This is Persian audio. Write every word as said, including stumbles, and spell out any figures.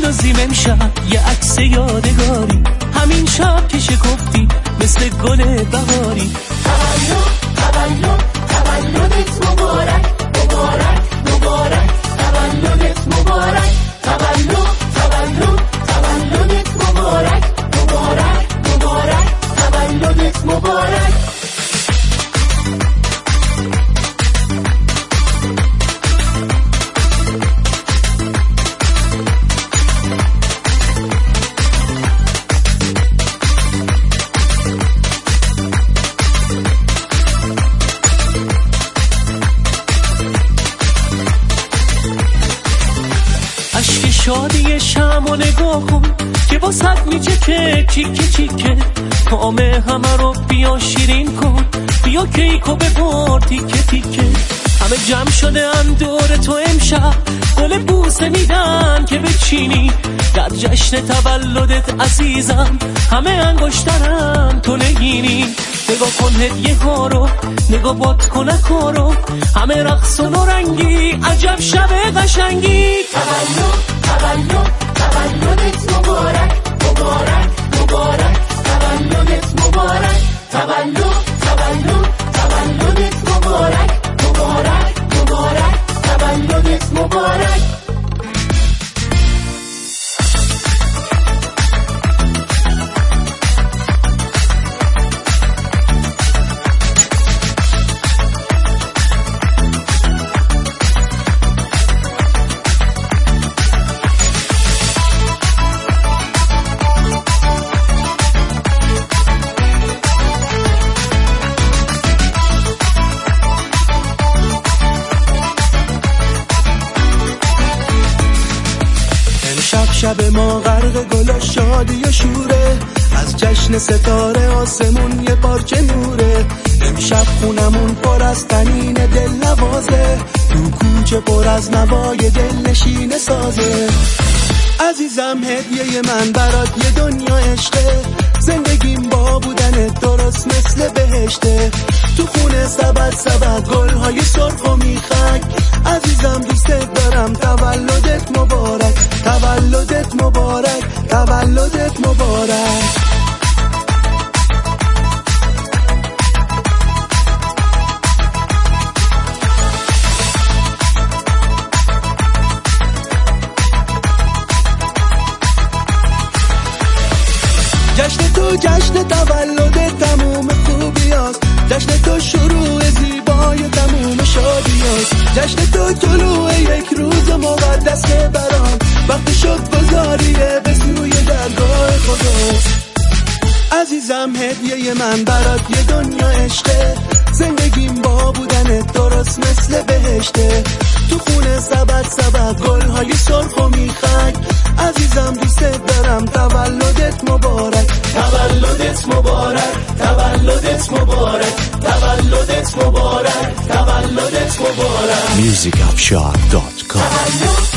بسازیم امشب یه عکس یادگاری، همین شب که شکفتی مثل گل بهاری. تولد تولد تولدت مبارک مبارک مبارک، تولدت مبارک، تولد تولد تولدت مبارک مبارک مبارک، تولدت مبارک. عشق شادی شمع و نگاه کن که با صد میچه که چیکه چیکه، کامه همه رو بیا شیرین کن، بیا کیکو ببر تیکه تیکه. همه جمع شده ان دور تو امشب، گل بوسه میدن که بچینی در جشن تولدت عزیزم، همه انگشترن تو نگینی. نگاه کن هدیه ها رو، نگاه باد کنک ها رو، همه رقص و رنگی، عجب شب قشنگی. تولد تولد تولدت مبارک مبارک مبارک، تولدت مبارک، تولد تولد تولدت مبارک مبارک مبارک، تولدت مبارک. شب شب ما غرق گل شادی و شوره، از جشن ستاره آسمون یه پارچه نوره. امشب خونمون پر از تنین دل نوازه، تو کوچه پر از نوای دل نشینه سازه. عزیزم هدیه من برات یه دنیا عشقه، زندگیم با بودن درست مثل بهشته. تو خونه سبد سبد گل‌های سرخ و میخک، عزیزم دوستت دارم، تولدت مبارک، تولدت مبارک، تولدت مبارک. جشن تو جشن تولد تموم خوبی هست، جشن تو شروع زیبای تموم شادی هست، جشن تو طلوع یک روز مقدس برام، وقت شد گذاریه به سوی درگاه خداست. عزیزم هدیه من برات یه دنیا عشقه، زندگیم با بودن درست مثل بهشته. تو خونه سبد سبد گل‌های سرخ و میخک، عزیزم دوستت دارم، تولدت مبارک، تولدت مبارک، تولدت مبارک، تولدت مبارک، تولدت مبارک. music up shop dot com